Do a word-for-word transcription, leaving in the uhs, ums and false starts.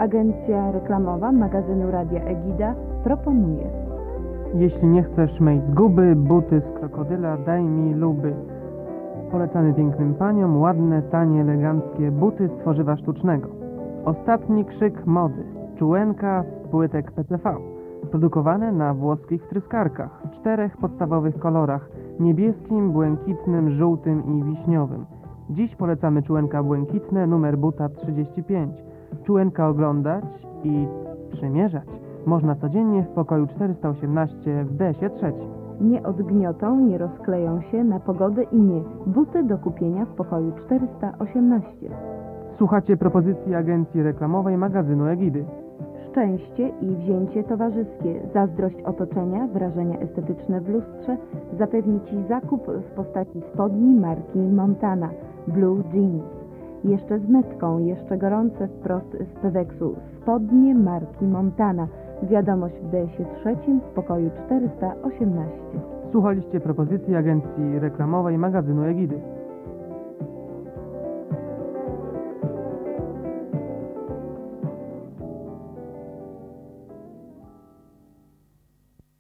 Agencja reklamowa magazynu Radia Egida proponuje. Jeśli nie chcesz myć zguby, buty z krokodyla daj mi luby. Polecamy pięknym paniom ładne, tanie, eleganckie buty z tworzywa sztucznego. Ostatni krzyk mody. Czułenka z płytek P C V. Produkowane na włoskich wtryskarkach w czterech podstawowych kolorach: niebieskim, błękitnym, żółtym i wiśniowym. Dziś polecamy czułenka błękitne, numer buta trzydzieści pięć. Czułenka oglądać i przymierzać można codziennie w pokoju czterysta osiemnaście w D-sie trzecim. Nie odgniotą, nie rozkleją się na pogodę i nie. Buty do kupienia w pokoju czterysta osiemnaście. Słuchacie propozycji agencji reklamowej magazynu Egidy. Szczęście i wzięcie towarzyskie, zazdrość otoczenia, wrażenia estetyczne w lustrze zapewni Ci zakup w postaci spodni marki Montana Blue Jeans. Jeszcze z metką, jeszcze gorące wprost z Peweksu. Spodnie marki Montana. Wiadomość w D-sie trzecim w pokoju czterysta osiemnaście. Słuchaliście propozycji agencji reklamowej magazynu Egidy.